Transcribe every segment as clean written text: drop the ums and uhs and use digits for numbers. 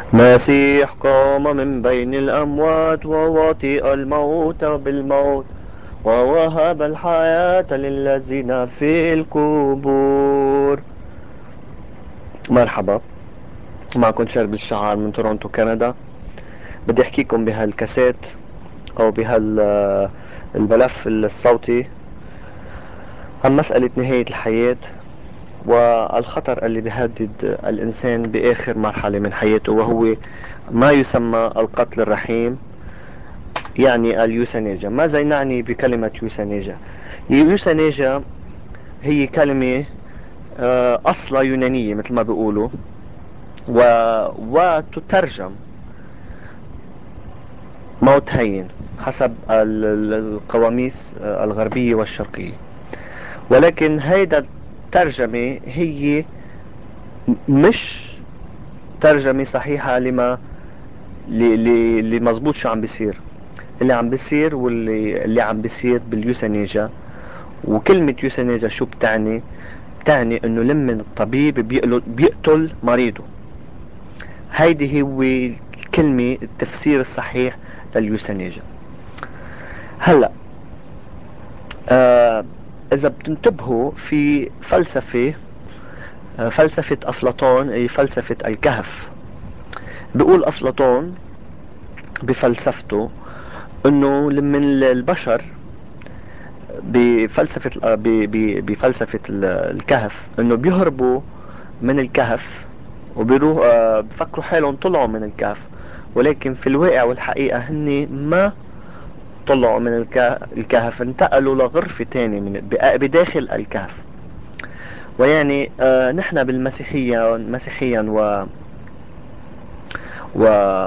مسيح قام من بين الأموات ووطئ الموت بالموت ووهب الحياة للذين في القبور. مرحبا، معكم شرب الشعار من تورونتو كندا. بدي أحكيكم بهالكاسيت أو بهالملف الصوتي عن مسألة نهاية الحياة والخطر اللي بيهدد الإنسان بآخر مرحلة من حياته، وهو ما يسمى القتل الرحيم، يعني اليوسانيجا. ماذا نعني بكلمة يوسانيجا؟ يوسانيجا هي كلمة أصلا يونانية مثل ما بيقولوا، و... وتترجم موت هين حسب القواميس الغربية والشرقية. ولكن هيدا الترجمة هي مش ترجمة صحيحة اللي مظبوط شو عم بيصير، اللي عم بيصير واللي عم بيصير باليوسانيجا. وكلمة يوسانيجا شو بتعني؟ بتعني انه لما الطبيب بيقتل مريضه. هيدي هو الكلمة التفسير الصحيح لليوسانيجا. هلا آه اذا بتنتبهوا في فلسفة افلاطون، اي فلسفة الكهف. بيقول افلاطون بفلسفته انه لما البشر بفلسفة الكهف انه بيهربوا من الكهف وبيروح بفكروا حالهم طلعوا من الكهف، ولكن في الواقع والحقيقة هن ما طلعوا من الكهف، انتقلوا لغرفة تانية بداخل الكهف. ويعني نحن بالمسيحية مسيحيا و...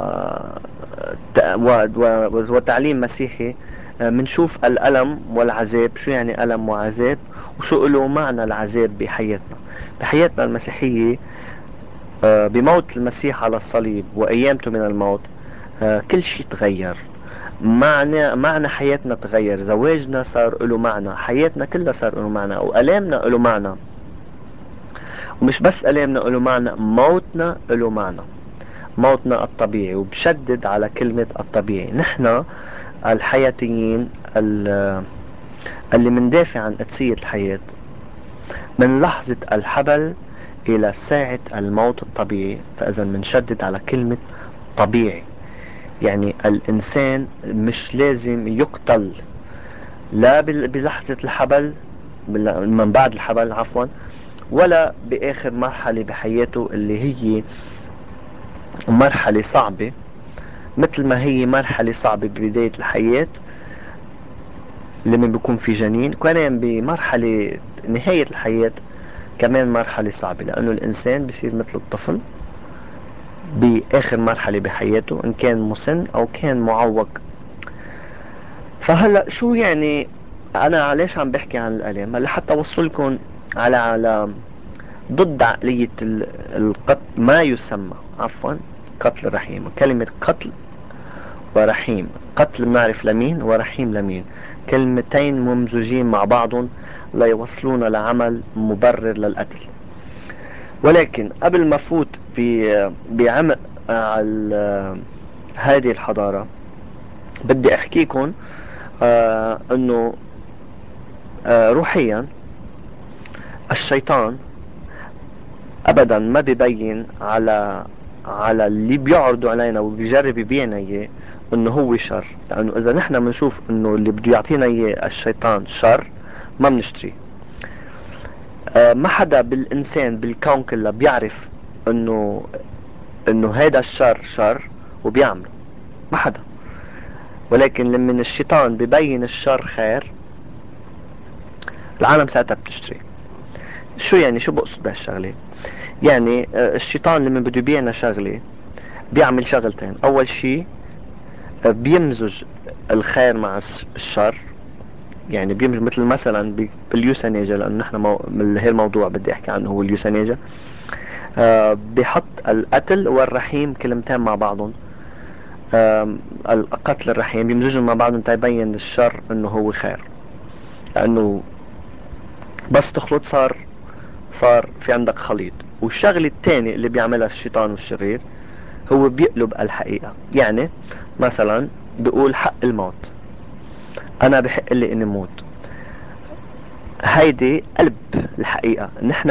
وتعليم مسيحي بنشوف الألم والعذاب. شو يعني ألم وعذاب؟ وشو له معنى العذاب بحياتنا المسيحية؟ بموت المسيح على الصليب وقيامته من الموت كل شيء تغير. معنى حياتنا تغير، زواجنا صار له معنى، حياتنا كلها صار له معنى، وألامنا له معنى. ومش بس ألامنا له معنى، موتنا له معنى، موتنا الطبيعي. وبشدد على كلمة الطبيعي. نحن الحياتيين اللي مندافع عن قدسية الحياة، من لحظة الحبل إلى ساعة الموت الطبيعي. فإذا منشدد على كلمة طبيعي، يعني الإنسان مش لازم يقتل لا بلحظة الحبل، من بعد الحبل عفوا، ولا بآخر مرحلة بحياته اللي هي مرحلة صعبة. مثل ما هي مرحلة صعبة ببداية الحياة لما بيكون في جنين، كمان بمرحلة نهاية الحياة كمان مرحلة صعبة، لأنه الإنسان بيصير مثل الطفل بآخر مرحلة بحياته، إن كان مسن أو كان معوق. فهلأ شو يعني أنا علاش عم بحكي عن الألم؟ هلا حتى أوصلكم على ضد عقلية القتل، ما يسمى عفوا قتل الرحيم. كلمة قتل ورحيم، قتل بنعرف لمين ورحيم لمين، كلمتين ممزوجين مع بعضهم لا يوصلون لعمل مبرر للقتل. ولكن قبل ما فوت بعمق على هذه الحضارة، بدي احكيكم انه روحيا الشيطان ابدا ما بيبين على اللي بيعرضوا علينا وبيجرب يبيعنا اياه انه هو شر. لانه اذا نحن بنشوف انه اللي بده يعطينا اياه الشيطان شر، ما بنشتري. ما حدا بالانسان بالكون كله بيعرف انه هذا الشر شر وبيعمله، ما حدا. ولكن لما الشيطان ببين الشر خير، العالم ساعتها بتشتري. شو يعني؟ شو بقصد بهالشغله؟ يعني الشيطان لما بده يبيعنا شغله بيعمل شغلتين. اول شيء بيمزج الخير مع الشر، يعني بيمزج مثل مثلا باليوسانيجا، لانه نحن هي الموضوع بدي احكي عنه هو اليوسانيجا. بحط القتل والرحيم كلمتين مع بعضهم. القتل الرحيم بيمزجهم مع بعضهم تبين الشر انه هو خير، لانه بس تخلط صار في عندك خليط. والشغله الثانيه اللي بيعملها الشيطان والشرير هو بيقلب الحقيقة. يعني مثلا بيقول حق الموت، انا بحق لي اني موت. هيدي قلب الحقيقة.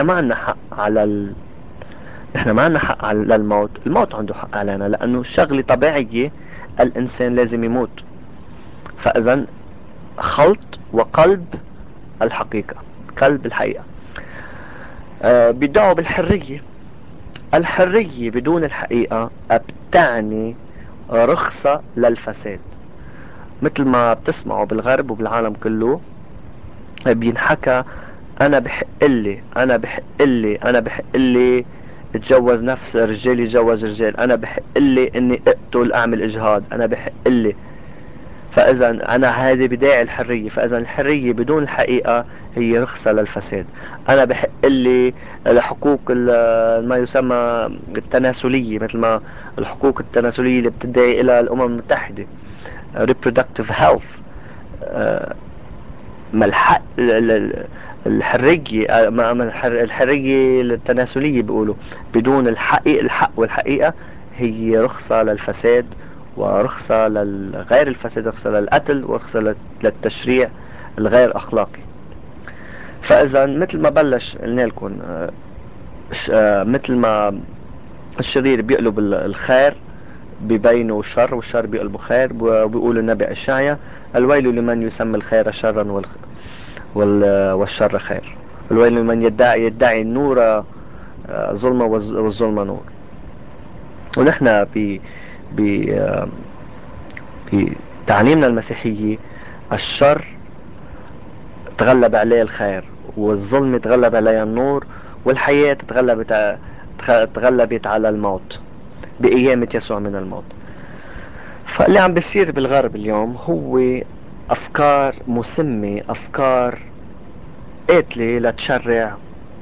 نحن ما عنا حق على الموت. الموت عنده حق علينا، لانه شغلة طبيعية، الانسان لازم يموت. فاذا خلط وقلب الحقيقة، قلب الحقيقة. بيدعوا بالحرية. الحرية بدون الحقيقة بتعني رخصة للفساد. مثل ما بتسمعوا بالغرب وبالعالم كله بينحكى: انا بحق لي، انا بحق لي، انا بحق لي اتجوز نفس رجال يتجوز رجال، انا بحق لي اني اقتل، اعمل اجهاض، انا بحق لي. فاذا انا هذه بداية الحرية. فاذا الحرية بدون الحقيقة هي رخصة للفساد. انا بحق لي الحقوق ما يسمى التناسلية، مثل ما الحقوق التناسلية اللي بتدعي الى الامم المتحدة، reproductive health. ما الحرية، الحرية التناسلية بيقولوا بدون الحق والحقيقة هي رخصة للفساد، ورخصة للغير الفساد، رخصة للقتل، ورخصة للتشريع الغير أخلاقي. فإذا مثل ما بلش قلنا لكم، مثل ما الشرير بيقلب الخير ببينه شر، والشر بيقلبه خير. وبيقول النبي إشعيا: الويل لمن يسمي الخير شرا والشر خير. الويل لمن يدعي النور ظلمة والظلم نور. ونحن ب- بتعليمنا المسيحية الشر تغلب عليه الخير، والظلم تغلب عليه النور، والحياة تغلبت على الموت بقيامة يسوع من الموت. فاللي عم بيصير بالغرب اليوم هو أفكار مسمة، أفكار قاتلة لتشرع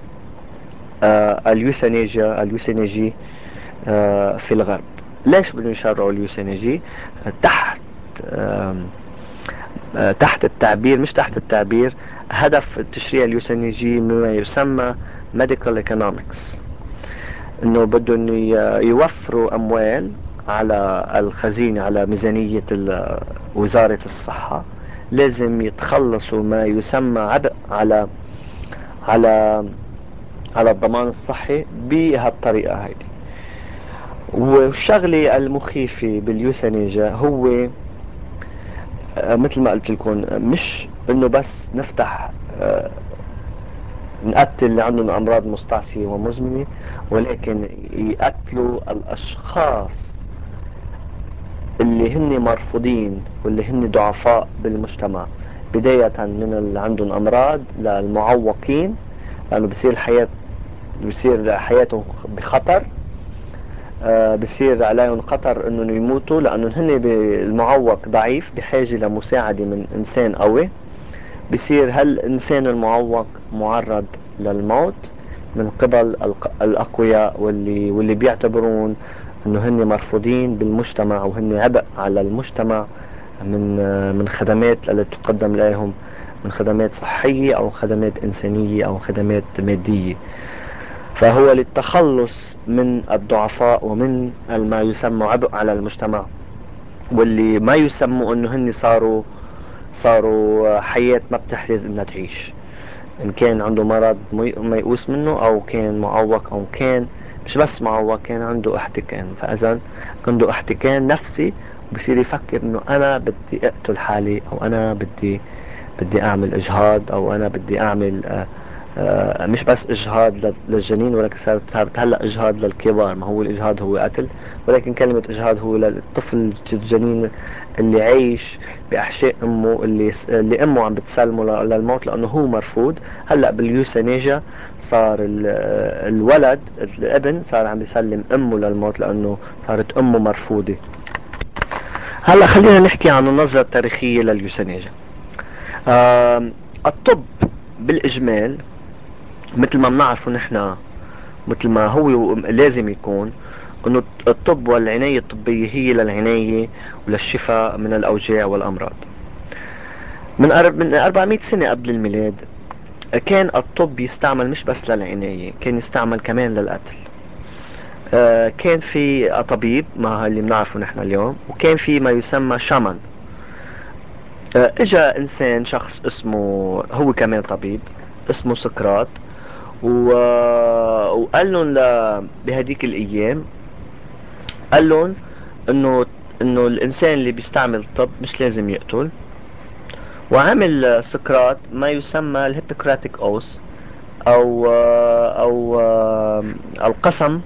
اليوثانيجي في الغرب. ليش بدهم يشرعوا اليوثانيجي؟ تحت آم، تحت التعبير، مش تحت التعبير، هدف التشريع اليوثانيجي مما يسمى medical economics. انه بدهم يوفروا اموال على الخزينة، على ميزانية وزارة الصحة. لازم يتخلصوا ما يسمى عبء على على الضمان الصحي بهالطريقة هيدي. والشغلة المخيفة باليوثانيجا هو مثل ما قلت لكم، مش انه بس نفتح نقتل اللي عندهم امراض مستعصية ومزمنة، ولكن يقتلوا الاشخاص اللي هن مرفوضين واللي هن ضعفاء بالمجتمع. بداية من اللي عندهم امراض للمعوقين، لانه بصير حياتهم بخطر. بصير عليهم خطر انهم يموتوا، لانه هن المعوق ضعيف بحاجة لمساعدة من انسان قوي. بصير هالإنسان المعوق معرض للموت من قبل الأقوياء، واللي بيعتبرون إنه هن مرفوضين بالمجتمع وهن عبء على المجتمع، من خدمات اللي تقدم لهم، من خدمات صحية أو خدمات إنسانية أو خدمات مادية. فهو للتخلص من الضعفاء ومن ما يسمى عبء على المجتمع، واللي ما يسموا إنه هن صاروا حياة ما بتحرز انها تعيش. ان كان عنده مرض ميؤوس منه، او كان معوق، او كان مش بس معوق، كان عنده احتكان. فاذا عنده احتكان نفسي، بصير يفكر انه انا بدي اقتل حالي، او انا بدي اعمل اجهاض، او انا بدي اعمل مش بس اجهاض للجنين، ولكن صارت هلا اجهاض للكبار. ما هو الاجهاض هو قتل، ولكن كلمة اجهاض هو للطفل الجنين اللي عايش باحشاء امه، اللي امه عم بتسلمه للموت لانه هو مرفوض. هلا باليوسانيجا صار الولد، الابن، صار عم بيسلم امه للموت لانه صارت امه مرفوضة. هلا خلينا نحكي عن النظرة التاريخية لليوسانيجا. الطب بالاجمال، مثل ما بنعرفه نحن، مثل ما هو لازم يكون، انه الطب والعناية الطبية هي للعناية وللشفاء من الاوجاع والامراض. من 400 سنة قبل الميلاد كان الطب يستعمل مش بس للعناية، كان يستعمل كمان للقتل. كان في طبيب ما اللي بنعرفه نحن اليوم، وكان في ما يسمى شامان. اجا انسان شخص اسمه، هو كمان طبيب، اسمه سقراط، و... وقال لهم بهديك الايام، قال لهم انه الانسان اللي بيستعمل الطب مش لازم يقتل. وعمل سقراط ما يسمى الهيبوكراتيك اوث، او القسم،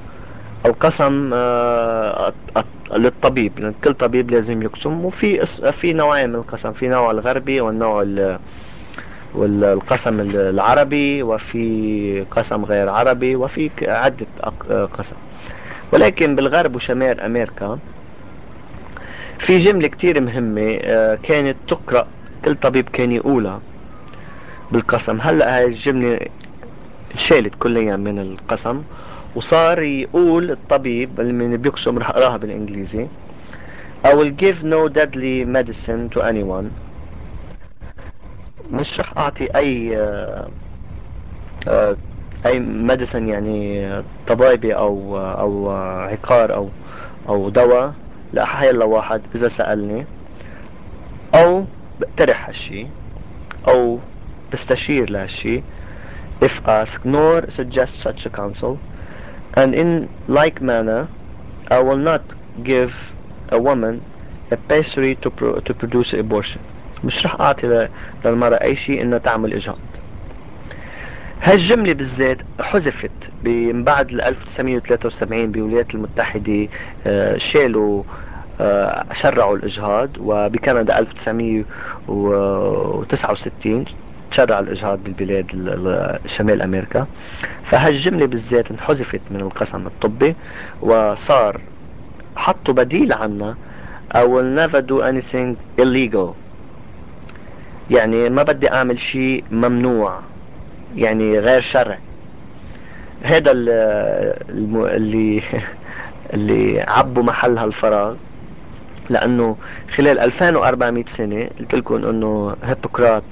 للطبيب، لأن كل طبيب لازم يقسم. وفي في نوعين من القسم، في نوع الغربي والنوع والقسم العربي، وفي قسم غير عربي، وفي عدة قسم. ولكن بالغرب وشمال أمريكا في جملة كتير مهمة كانت تقرأ، كل طبيب كان يقولها بالقسم. هلأ هاي الجملة انشالت كليا من القسم، وصار يقول الطبيب اللي بيقسم، رح اقراها بالانجليزي: I will give no deadly medicine to anyone. مش رح اعطي آه، اي medicine، يعني طبايبي او عقار او دواء لأحيا الله واحد اذا سألني، او بقترح هالشي، او بستشير لهالشي if asked, nor suggest such a counsel. And in like manner, I will not give a woman a pessary to produce abortion. مش رح أعطي للمرأة أي شيء إنها تعمل إجهاض. هالجملة بالذات حذفت من بعد 1973 بالولايات المتحدة. شالوا، شرعوا الإجهاض، وبكندا 1969 تشرع الإجهاض بالبلاد شمال أمريكا. فهالجملة بالذات انحذفت من القسم الطبي، وصار حطوا بديل عنها: I will never do anything illegal. يعني ما بدي اعمل شيء ممنوع، يعني غير شرعي. هذا اللي اللي عبوا محل هالفراغ. لانه خلال 2400 سنة قلت لكم انه هيبوكرات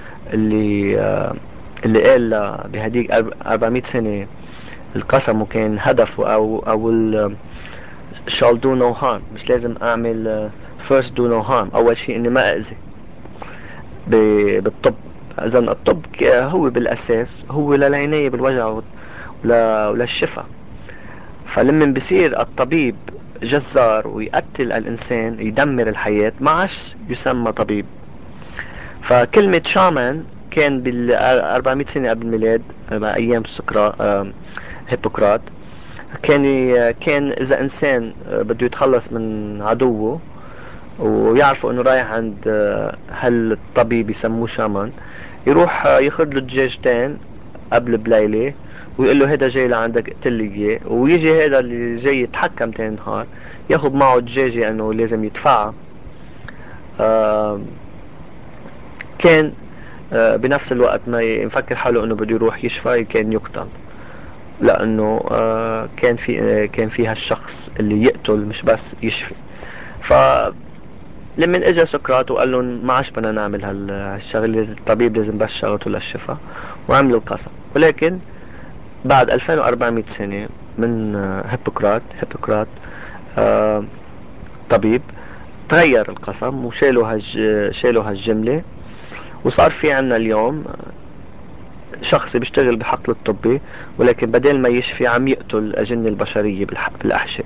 اللي قال بهديك 400 سنة القسم، وكان هدفه او shall do no harm، مش لازم اعمل first do no harm، اول شيء اني ما اذي بالطب. اذا الطب هو بالاساس هو للعناية بالوجع وللشفاء. فلما بصير الطبيب جزار ويقتل الانسان، يدمر الحياة، ما عادش يسمى طبيب. فكلمة شامان كان بال 400 سنة قبل الميلاد، ايام هيبوكرات، كان اذا انسان بده يتخلص من عدوه ويعرفوا انه رايح عند هالطبيب يسموه شامان، يروح ياخذ له دجاجتين قبل بليلة، ويقول له هيدا جاي لعندك اقتل لي اياه. ويجي هيدا اللي جاي يتحكم تاني نهار ياخذ معه دجاجة انه لازم يدفعها. آه كان بنفس الوقت ما يفكر حاله انه بده يروح يشفى، كان يقتل. لانه كان في هالشخص اللي يقتل مش بس يشفي. ف لما اجى سقراط وقال لهم ما عادش بدنا نعمل هالشغله، الطبيب لازم بس شغلته للشفاء، وعملوا القسم. ولكن بعد 2400 سنه من هيبوكرات آه طبيب، تغير القسم وشالوا شالوا هالجمله. وصار في عنا اليوم شخص بيشتغل بحقل الطبي، ولكن بدل ما يشفي عم يقتل الأجنة البشرية بالأحشاء.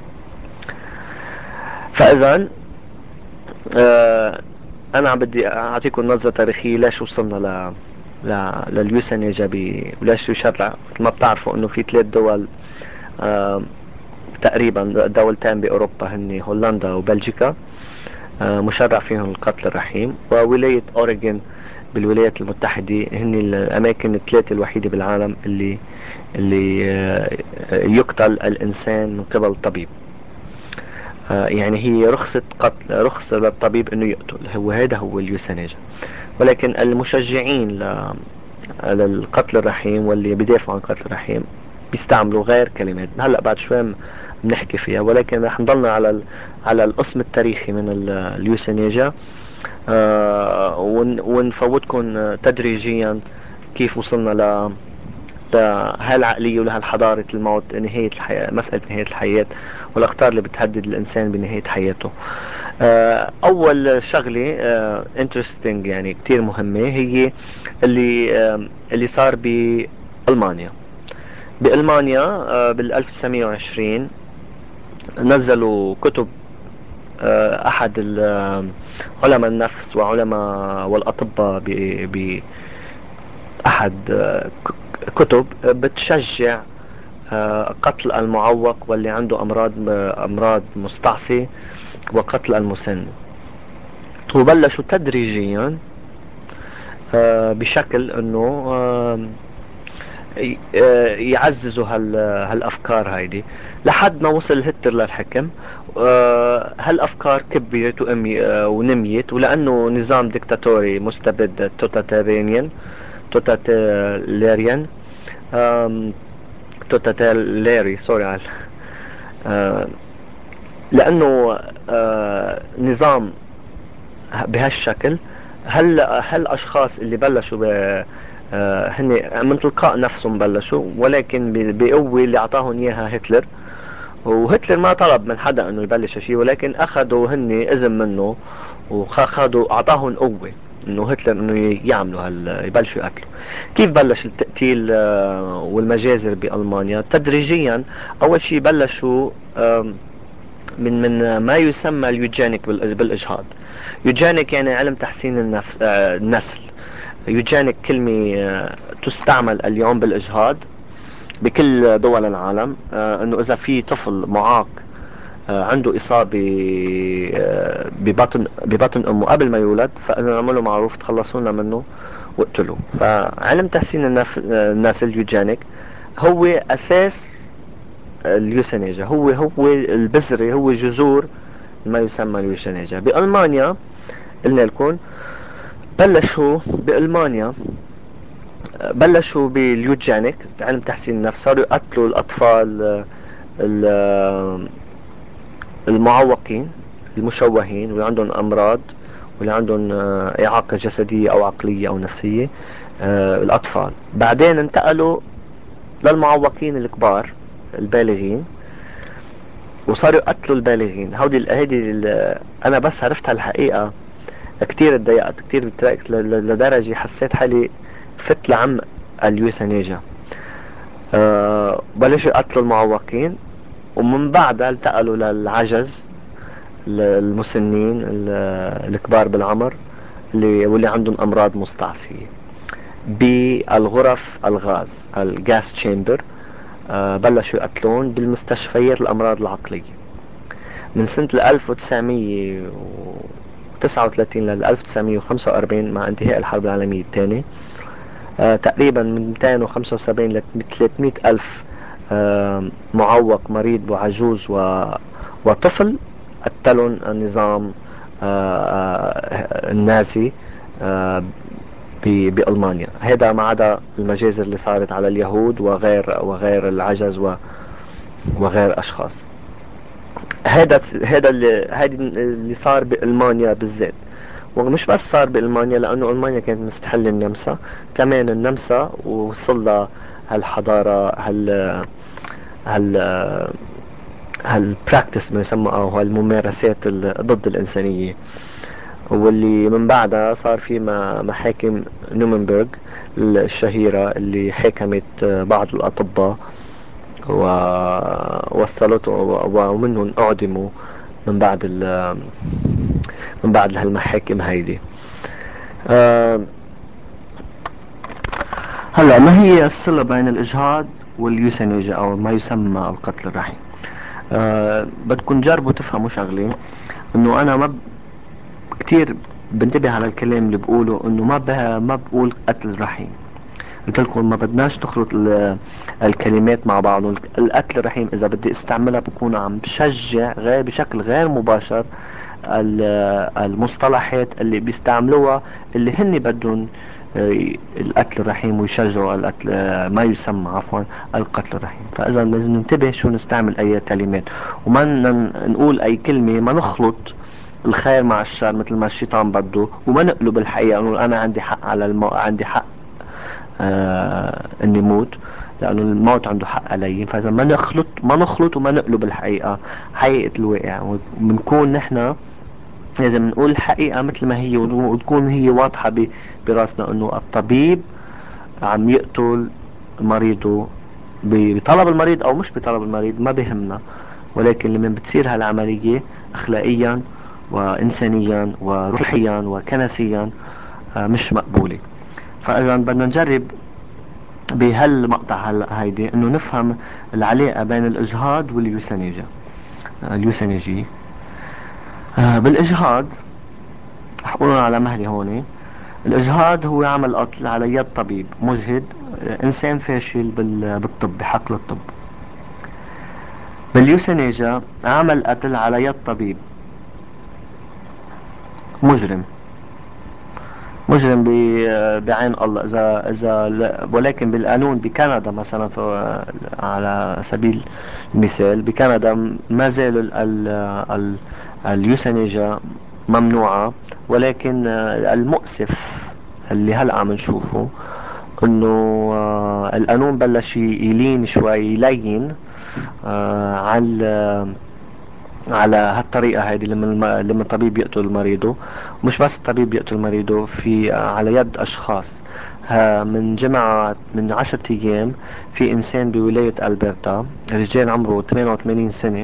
فإذا آه أنا عم بدي أعطيكم نظرة تاريخية ليش وصلنا لليوسانيجا وليش يشرع. مثل ما بتعرفوا إنه في 3 دول آه تقريبا، دولتين بأوروبا هن هولندا وبلجيكا، مشرع فيهم القتل الرحيم. وولاية أوريغون بالولايات المتحدة هن الأماكن الثلاثة الوحيدة بالعالم اللي يقتل الإنسان من قبل طبيب. يعني هي رخصة قتل، رخصة للطبيب إنه يقتل، هذا هو اليوسانيجا. ولكن المشجعين للقتل الرحيم واللي بيدافعوا عن القتل الرحيم بيستعملوا غير كلمات. هلا بعد شوي بنحكي فيها، ولكن رح نضلنا على القسم التاريخي من اليوسانيجا. ونفوتكم تدريجيا كيف وصلنا هالعقلية ولهالحضارة الموت نهاية الحياة، مسألة نهاية الحياة والأخطار اللي بتهدد الإنسان بنهاية حياته. أول شغلة interesting يعني كتير مهمة هي اللي صار بألمانيا. بألمانيا بال 1920 نزلوا كتب أحد علماء النفس وعلماء والأطباء بأحد كتب بتشجع قتل المعوق واللي عنده أمراض مستعصية وقتل المسن. وبلشوا تدريجيا بشكل انه يعززوا هالافكار هيدي لحد ما وصل هتلر للحكم. هالافكار كبرت ونميت، ولانه نظام ديكتاتوري مستبد توتاليريان توتاليري سوري على آه، لانه نظام بهالشكل. هالاشخاص اللي بلشوا هن من تلقاء نفسهم بلشوا، ولكن بقوة اللي اعطاهم اياها هتلر. وهتلر ما طلب من حدا انه يبلش شيء، ولكن اخذوا هن اذن منه وخذوا اعطاهم قوة انه هتلر انه يعملوا يبلشوا يقتلوا. كيف بلش التقتيل والمجازر بألمانيا؟ تدريجيا. اول شيء بلشوا من ما يسمى اليوجينيك بالإجهاض. يوجينيك يعني علم تحسين النسل. يوجينيك كلمة تستعمل اليوم بالإجهاض بكل دول العالم. انه اذا في طفل معاق عنده إصابة ببطن أمه قبل ما يولد، فإذا عملوا معروف تخلصونا منه واقتلوه. فعلم تحسين النسل اليوجينيك هو أساس اليوسينيجا، هو البذرة، هو جذور ما يسمى اليوسينيجا. بألمانيا قلنا لكم بلشوا بألمانيا بلشوا باليوجينيك علم تحسين النفس. صاروا يقتلوا الأطفال المعوقين المشوهين واللي عندهم أمراض واللي عندهم إعاقة جسدية أو عقلية أو نفسية. الأطفال بعدين انتقلوا للمعوقين الكبار البالغين، وصاروا يقتلوا البالغين. هيدي انا بس عرفت هالحقيقة كتير اتضايقت، كتير اتضايقت لدرجة حسيت حالي فت لعمق اليوسانيجا. بلشوا يقتلوا المعوقين، ومن بعدها انتقلوا للعجز، المسنين الكبار بالعمر واللي عندهم امراض مستعصية بالغرف الغاز الجاس تشامبر. بلشوا يقتلون بالمستشفيات الامراض العقلية من سنة 1939 ل 1945 مع انتهاء الحرب العالمية الثانية. تقريبا من 275 ل 300 ألف معوق مريض وعجوز وطفل قتلهم النظام النازي بألمانيا. هذا ما عدا المجازر اللي صارت على اليهود وغير العجز وغير أشخاص. هذا اللي صار بألمانيا بالذات. ومش بس صار بألمانيا، لأنه ألمانيا كانت مستحلة النمسا. كمان النمسا وصل لها هالحضارة هال هالبراكتس ما يسمى أو هالممارسات ضد الإنسانية، واللي من بعدها صار في محاكم نومنبرغ الشهيرة اللي حكمت بعض الأطباء ووصلته ومنهم أعدموا من بعد من بعد هالمحاكم هيدي. آه، هلا ما هي الصلة بين الإجهاض واليوسانيجا أو ما يسمى القتل الرحيم؟ بدكم جربوا تفهموا شغلة، إنه أنا كتير بنتبه على الكلام اللي بقوله، إنه ما بقول قتل رحيم. قلت لكم ما بدناش نخلط الكلمات مع بعض. القتل الرحيم اذا بدي استعملها بكون عم بشجع بشكل غير مباشر المصطلحات اللي بيستعملوها اللي هن بدهم القتل الرحيم، ويشجعوا القتل ما يسمى عفوا القتل الرحيم. فاذا لازم ننتبه شو نستعمل اي كلمات، وما نقول اي كلمة ما نخلط الخير مع الشر مثل ما الشيطان بده، وما نقلب الحقيقة نقول انا عندي حق على عندي حق اني موت. لأنه الموت عنده حق علي. فإذا ما نخلط وما نقلب الحقيقة، حقيقة الواقع، وبنكون نحن لازم نقول الحقيقة مثل ما هي، وتكون هي واضحة براسنا انه الطبيب عم يقتل مريضه بطلب المريض او مش بطلب المريض، ما بهمنا. ولكن لما بتصير هالعملية اخلاقيا وانسانيا وروحيا وكنسيا مش مقبولة. فاذا بدنا نجرب بهالمقطع هيدي انه نفهم العلاقة بين الاجهاض واليوثانيجيا. اليوثانيجية بالاجهاض حقولنا على مهلي هون. الإجهاض هو عمل قتل على يد طبيب مجهد، إنسان فاشل بالطب، بحقل الطب. باليوسنيجا عمل قتل على يد طبيب مجرم، مجرم بعين الله. ولكن بالقانون بكندا مثلا، على سبيل المثال بكندا ما زال اليوسنيجا ممنوعة. ولكن المؤسف اللي هلأ عم نشوفه انه القانون بلش يلين شوي، يلين على هالطريقة هذه. لما الطبيب يقتل مريضه، مش بس الطبيب يقتل مريضه، في على يد أشخاص. من جمعة من 10 أيام في إنسان بولاية ألبرتا، رجال عمره 88 سنة،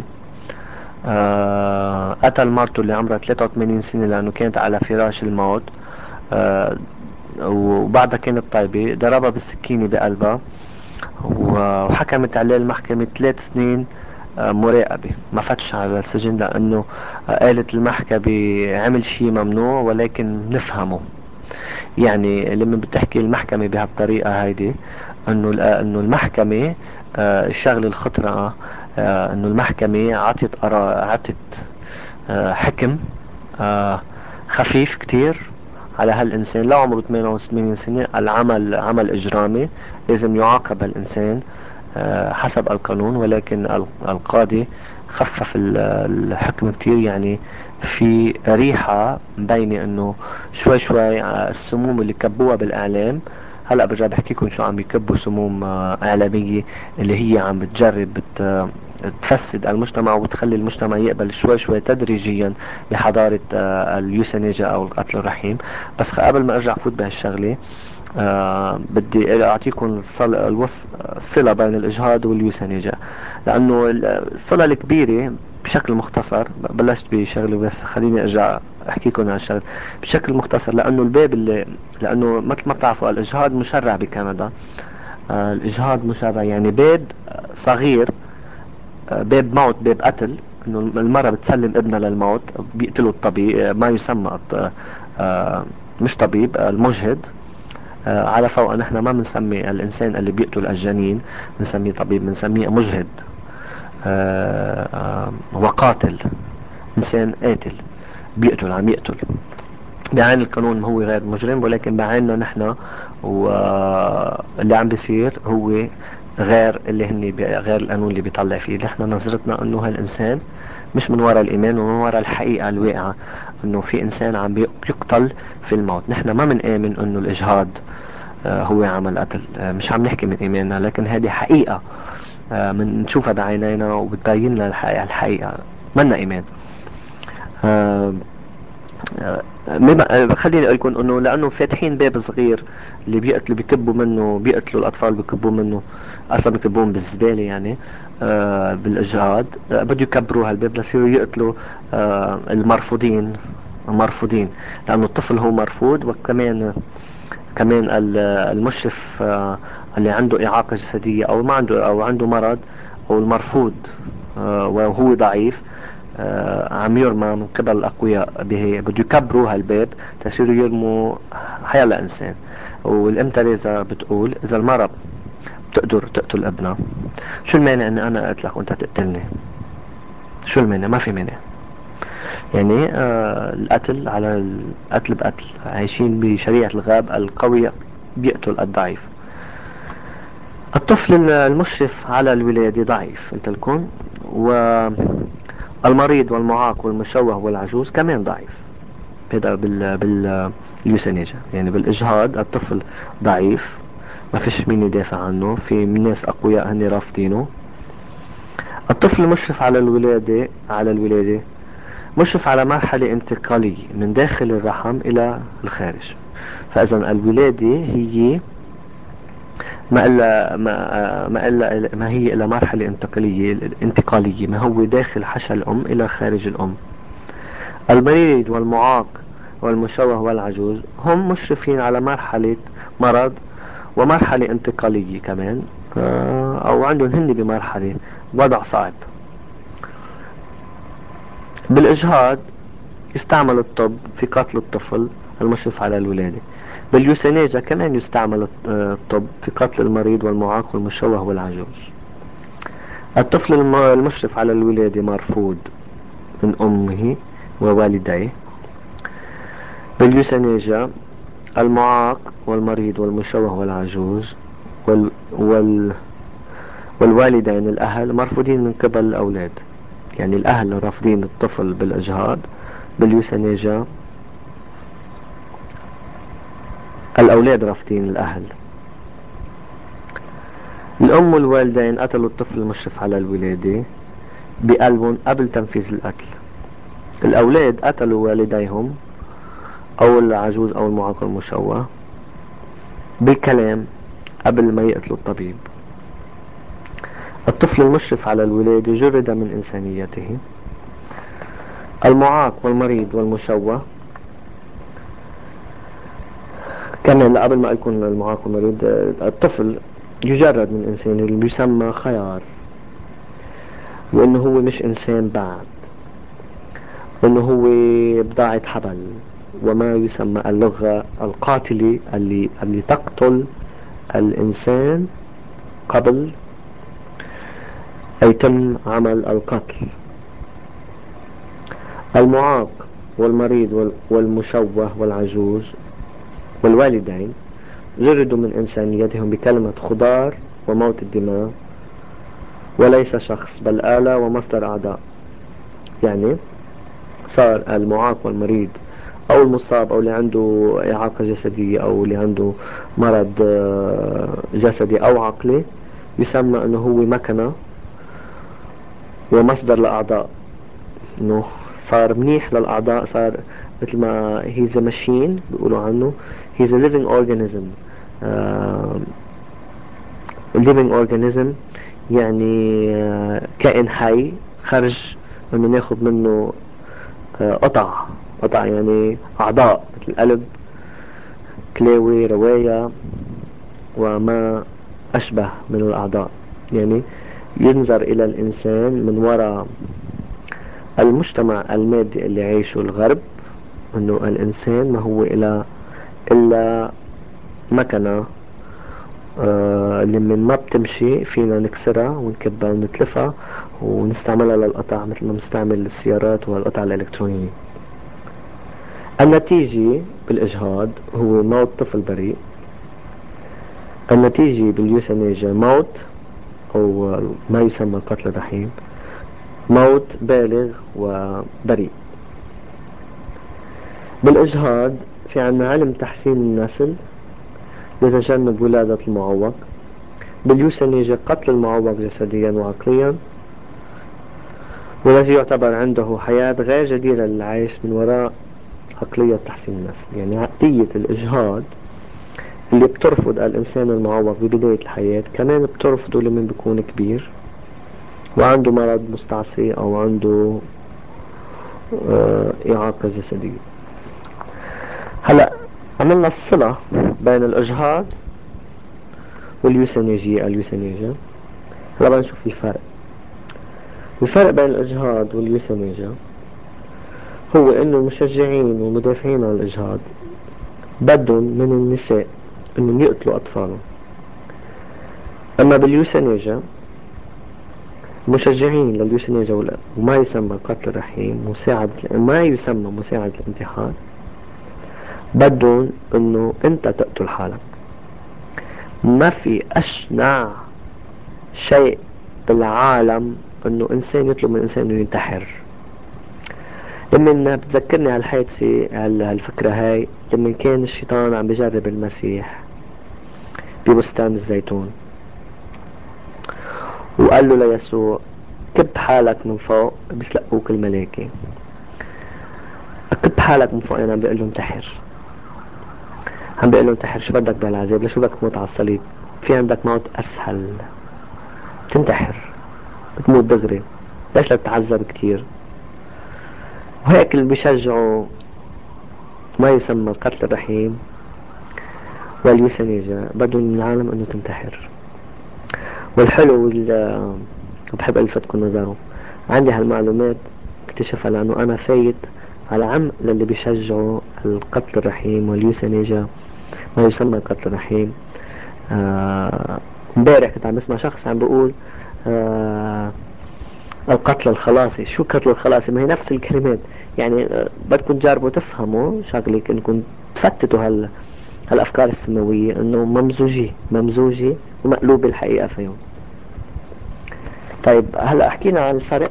قتل مرته اللي عمرها 83 سنة لأنه كانت على فراش الموت. آه، وبعدها كانت طيبة، ضربها بالسكينة بقلبها، وحكمت عليه المحكمة 3 سنين مراقبة. ما فتش على السجن لأنه قالت المحكمة عمل شيء ممنوع ولكن نفهمه. يعني لما بتحكي المحكمة بهالطريقة هيدي، انه المحكمة الشغل الخطرة انه المحكمة عطت حكم آه، خفيف كتير على هالإنسان. لا عمره 88 سنة، العمل عمل إجرامي، لازم يعاقب الإنسان حسب القانون. ولكن القاضي خفف الحكم كتير. يعني في ريحة مبينة انه شوي شوي السموم اللي كبوها بالاعلام، هلا برجع بحكي لكم شو عم يكبوا سموم اعلامية اللي هي عم بتجرب تفسد المجتمع وتخلي المجتمع يقبل شوي شوي تدريجيا بحضارة اليوسنيجا او القتل الرحيم. بس قبل ما ارجع فوت بهالشغلة، بدي اعطيكم الصلة بين الاجهاض واليوسنيجا، لانه الصلة الكبيرة بشكل مختصر. بلشت بشغله بس خليني ارجع احكي لكم عن الشغل بشكل مختصر. لانه مثل ما بتعرفوا الاجهاض مشرع بكندا. الاجهاض مشرع، يعني باب صغير، باب موت، باب قتل، انه المرأة بتسلم ابنها للموت، بيقتلوا الطبيب ما يسمى مش طبيب، المجهد. على فوق نحن ما بنسمي الانسان اللي بيقتل الجنين بنسميه طبيب، بنسميه مجهد وقاتل، انسان قاتل بيقتل، عم يقتل. بعين القانون هو غير مجرم، ولكن بعيننا نحن واللي عم بيصير هو غير غير القانون اللي بيطلع فيه. نحن نظرتنا انه هالانسان مش من وراء الايمان ومن وراء الحقيقة الواقعة انه في انسان عم يقتل في الموت. نحن ما بنآمن انه الاجهاض هو عمل قتل. مش عم نحكي من ايماننا، لكن هذه حقيقة بنشوفها بعينينا وبتبين لنا الحقيقة، منا ايمان. آه، خليني اقول لكم انه لانه فاتحين باب صغير، اللي بيكبوا منه، بيقتلوا الاطفال بيكبوا منه، اصلا بيكبوهم بالزباله يعني. بالاجهاض بده يكبروا هالباب ليصيروا يقتلوا المرفوضين، لانه الطفل هو مرفوض. وكمان المشرف اللي عنده إعاقة جسدية أو ما عنده أو عنده مرض أو المرفوض وهو ضعيف عم يرمى من قبل الأقوياء به. بده يكبروا هالباب تصيروا يرموا حيلا إنسان. والأم تريزا بتقول إذا المرأة بتقدر تقتل ابنها، شو المانع إني أنا أقتلك وأنت تقتلني؟ شو المانع؟ ما في مانع. يعني القتل على القتل بقتل، عايشين بشريعة الغاب، القوي بيقتل الضعيف. الطفل المشرف على الولادة ضعيف قلت لكم، والمريض والمعاق والمشوه والعجوز كمان ضعيف. هذا باليوسينيجا، يعني بالإجهاض الطفل ضعيف، ما فيش مين يدافع عنه، في ناس أقوياء هن رافضينه. الطفل المشرف على الولادة مشرف على مرحلة انتقالية من داخل الرحم إلى الخارج. فإذا الولادة هي ما هي إلا مرحلة انتقالية، ما هو داخل حشا الأم إلى خارج الأم. المريض والمعاق والمشوه والعجوز هم مشرفين على مرحلة مرض ومرحلة انتقالية كمان، أو عندهم هن بمرحلة وضع صعب. بالإجهاض يستعمل الطب في قتل الطفل المشرف على الولادة. باليوسينيجا كمان يستعمل الطب في قتل المريض والمعاق والمشوه والعجوز. الطفل المشرف على الولادة مرفوض من أمه ووالديه. باليوسينيجا المعاق والمريض والمشوه والعجوز وال... وال... والوالدين الأهل مرفوضين من قبل الأولاد. يعني الأهل رافضين الطفل بالإجهاض. باليوسينيجا الأولاد رافضين الأهل. الأم والوالدين قتلوا الطفل المشرف على الولادة بقلبهم قبل تنفيذ القتل. الأولاد قتلوا والديهم أو العجوز أو المعاق المشوه بالكلام قبل ما يقتلوا الطبيب. الطفل المشرف على الولادة جرد من إنسانيته. المعاق والمريض والمشوه كمان قبل ما يكون المعاق والمريض، الطفل يجرد من إنسانه اللي بيسمى خيار، وإنه هو مش إنسان بعد، وإنه هو بضاعة حبل، وما يسمى اللغة القاتلة اللي تقتل الإنسان قبل أن يتم عمل القتل. المعاق والمريض والمشوه والعجوز والوالدين جردوا من إنسانيتهم بكلمة خضار وموت الدماء، وليس شخص بل آلة ومصدر أعضاء. يعني صار المعاق والمريض أو المصاب أو اللي عنده إعاقة جسدية أو اللي عنده مرض جسدي أو عقلي يسمى أنه هو مكنة ومصدر لأعضاء. أنه صار منيح للأعضاء، صار مثل ما he's a machine بيقولوا عنه. he's a living organism. آه living organism يعني كائن حي، خرج انه ناخد منه قطع يعني اعضاء مثل القلب، كلاوي، رواية، وما اشبه من الاعضاء. يعني ينظر الى الانسان من وراء المجتمع المادي اللي عايشه الغرب، انه الانسان ما هو الا مكنة اللي من ما بتمشي فينا نكسرها ونكبها ونتلفها ونستعملها للقطع مثل ما بنستعمل السيارات والقطع الإلكترونية. النتيجة بالإجهاض هو موت طفل بريء. النتيجة باليوثانيجيا موت أو ما يسمى القتل الرحيم، موت بالغ وبريء. بالإجهاض في عنا علم تحسين النسل لتجنب ولادة المعوق. باليوثانيجيا قتل المعوق جسديا وعقليا، والذي يعتبر عنده حياة غير جديرة للعيش من وراء عقلية تحسين النسل. يعني عقلية الإجهاض اللي بترفض الإنسان المعوق ببداية الحياة كمان بترفضه لمن بيكون كبير وعنده مرض مستعصي أو عنده إعاقة جسدية. هلأ عملنا الصلة بين الإجهاض واليوثانيجيا. هلأ بدنا نشوف الفرق بين الإجهاض واليوثانيجيا هو إنه المشجعين والمدافعين عن الإجهاض بدهم من النساء إنهم يقتلوا أطفالهم. أما باليوثانيجيا مشجعين لليوثانيجيا وما يسمى قتل الرحيم ما يسمى مساعدة الانتحار بدهم إنه أنت تقتل حالك. ما في أشنع شيء بالعالم إنه إنسان يطلب من إنسان إنه ينتحر. لما بتذكرني هالحادثة هالفكرة هاي لما كان الشيطان عم بجرب المسيح ببستان الزيتون، وقال له ليسوع كب حالك من فوق بيسلقوك الملائكة. كب حالك من فوق، يعني عم بيقول له انتحر. عم بيقول له انتحر، شو بدك بالعذاب؟ لشو بدك تموت على الصليب؟ في عندك موت اسهل، تنتحر، بتموت دغري، ليش بدك تتعذب كتير؟ وهيك اللي بيشجعوا ما يسمى القتل الرحيم واليوسانيجا بدهم من العالم انه تنتحر. والحلو بحب الفتكم نظره، عندي هالمعلومات اكتشفها لانه انا فايت على عم للي بيشجعوا القتل الرحيم واليوسانيجا، ما يسمى القتل الرحيم. امبارح كنت عم بسمع شخص عم بيقول آه القتل الخلاصي. شو القتل الخلاصي؟ ما هي نفس الكلمات. يعني بدكم تجربوا تفهموا شغلة، انكم تفتتوا هالافكار السماوية انه ممزوجة ومقلوبة الحقيقة فيهم. طيب هلا حكينا عن الفرق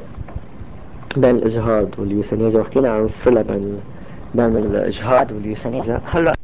بين الاجهاض واليوسانيزا، وحكينا عن الصلة بين الاجهاض واليوسانيزا. هلا